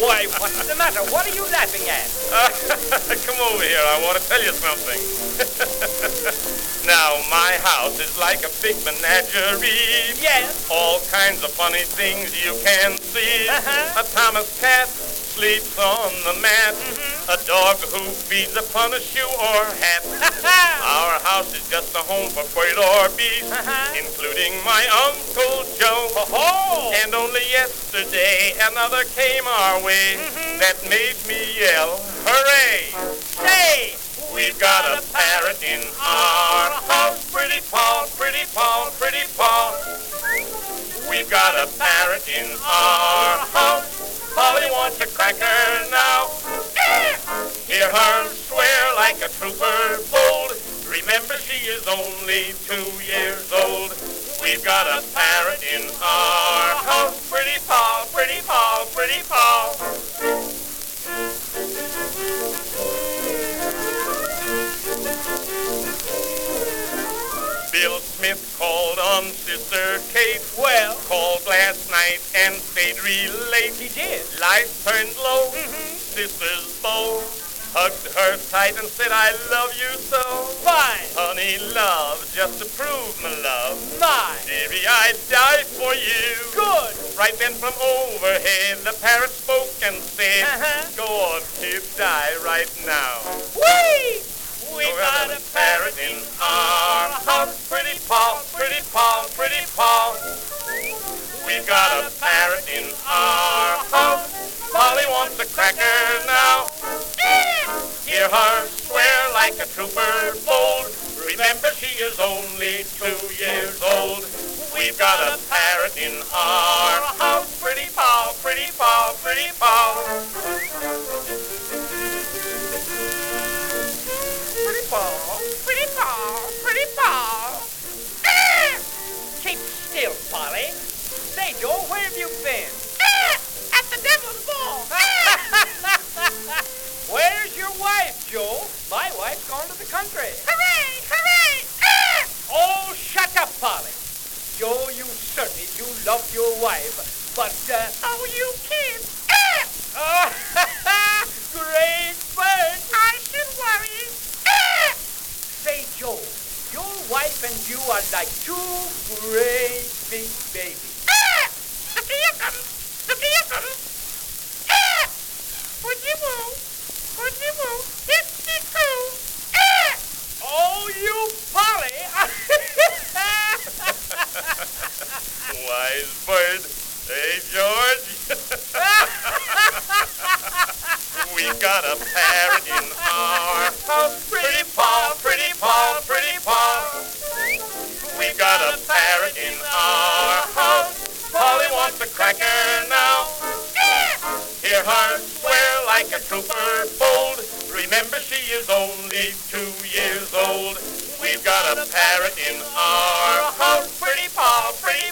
Why, what's the matter? What are you laughing at? Come over here. I want to tell you something. Now, my house is like a big menagerie. Yes. All kinds of funny things you can see. Uh-huh. A Thomas cat sleeps on the mat. A dog who feeds upon a shoe or hat. Our house is just a home for bird or beast, including my Uncle Joe. Oh. And only yesterday another came our way that made me yell, hooray! Say, We've got a parrot in our house, pretty Paul, pretty Paul, pretty Paul. We've got a parrot in our house. Polly wants a cracker now. Hear her swear like a trooper bold. Remember, she is only 2 years old. We've got a parrot in our house, pretty Paul, pretty Paul, pretty Paul. Bill Smith called on Sister Kate. Well, Called last night and stayed real late. he did. Lights turned low. Sister's beau hugged her tight and said, I love you so. Fine. Honey, love, just to prove my love. My. Dearie, I'd die for you. Good. Right then from overhead, the parrot spoke and said, Go on, kid, die right now. Whee! We got a parrot in our house, pretty Paul, pretty Paul, pretty Paul. We've got a parrot in our house. Polly wants a cracker now. Hear her swear like a trooper bold. Remember, she is only 2 years old. We've got a parrot in our house, pretty Paul, pretty Paul, pretty Paul. Pretty Paul, pretty Paul, pretty Paul. Keep still, Polly. Say, Joe, where have you been? At the devil's ball. Where's your wife, Joe? My wife's gone to the country. Hooray, hooray. Oh, shut up, Polly. Joe, you certainly do love your wife, but, Oh, you kid. Great bird. I should worry. Say, Joe, your wife and you are like two great big babies. Look-a-yuckum, look-a-yuckum. Would-you-woo, would-you-woo, hip-de-coo. Oh, you Polly. Wise bird. Hey, George. We got a parrot in our house. Pretty Paul, pretty Paul, pretty Paul. We got a parrot in our house. Polly wants a cracker now. Hear her swear like a trooper bold. Remember, she is only 2 years old. We've got a parrot in our house. Pretty Paul, pretty